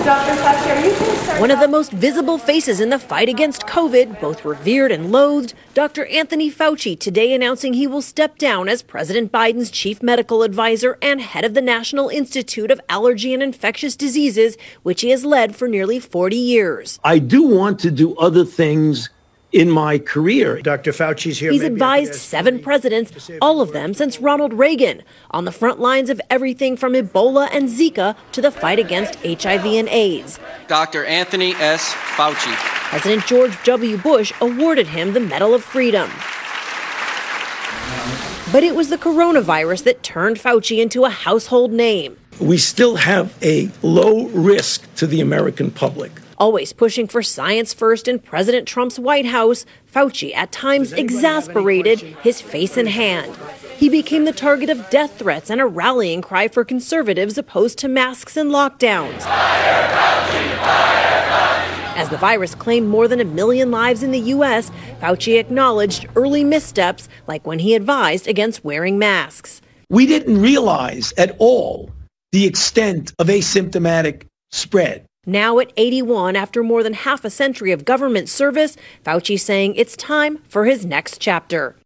Dr. Fauci, are you concerned? One of the most visible faces in the fight against COVID, both revered and loathed, Dr. Anthony Fauci today announcing he will step down as President Biden's chief medical advisor and head of the National Institute of Allergy and Infectious Diseases, which he has led for nearly 40 years. I do want to do other things in my career. Dr. Fauci's here. He's advised 7 presidents, all of them since Ronald Reagan, on the front lines of everything from Ebola and Zika to the fight against HIV and AIDS. Dr. Anthony S. Fauci. President George W. Bush awarded him the Medal of Freedom. But it was the coronavirus that turned Fauci into a household name. We still have a low risk to the American public. Always pushing for science first in President Trump's White House, Fauci at times exasperated, his face in hand. He became the target of death threats and a rallying cry for conservatives opposed to masks and lockdowns. Fire Fauci, fire Fauci. As the virus claimed more than 1 million lives in the U.S., Fauci acknowledged early missteps, like when he advised against wearing masks. We didn't realize at all the extent of asymptomatic spread. Now at 81, after more than half a century of government service, Fauci saying it's time for his next chapter.